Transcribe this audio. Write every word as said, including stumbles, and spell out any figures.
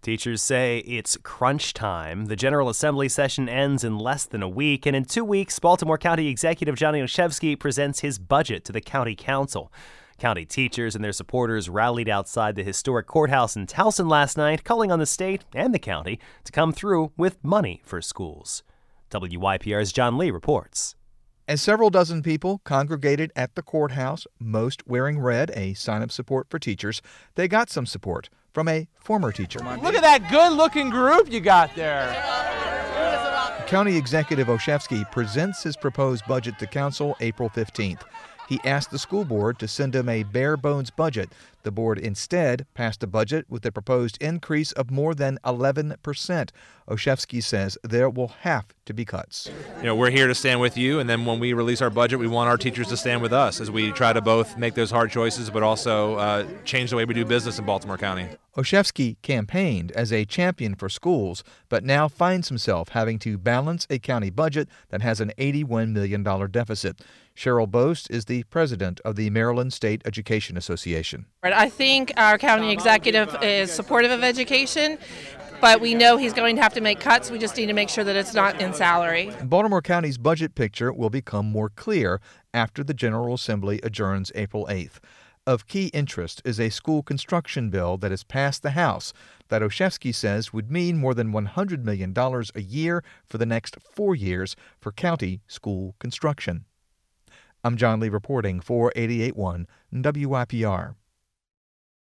Teachers say it's crunch time. The General Assembly session ends in less than a week, and in two weeks, Baltimore County Executive Johnny Olszewski presents his budget to the County Council. County teachers and their supporters rallied outside the historic courthouse in Towson last night, calling on the state and the county to come through with money for schools. W Y P R's John Lee reports. As several dozen people congregated at the courthouse, most wearing red, a sign of support for teachers, they got some support from a former teacher. Look at that good-looking group you got there. County Executive Olszewski presents his proposed budget to council April fifteenth. He asked the school board to send him a bare-bones budget. The board instead passed a budget with a proposed increase of more than eleven percent. Olszewski says there will have to be cuts. You know, we're here to stand with you, and then when we release our budget, we want our teachers to stand with us as we try to both make those hard choices, but also uh, change the way we do business in Baltimore County. Olszewski campaigned as a champion for schools, but now finds himself having to balance a county budget that has an eighty-one million dollars deficit. Cheryl Boast is the president of the Maryland State Education Association. I think our county executive is supportive of education, but we know he's going to have to make cuts. We just need to make sure that it's not in salary. Baltimore County's budget picture will become more clear after the General Assembly adjourns April eighth. Of key interest is a school construction bill that has passed the House that Olszewski says would mean more than one hundred million dollars a year for the next four years for county school construction. I'm John Lee reporting for eighty-eight point one W Y P R.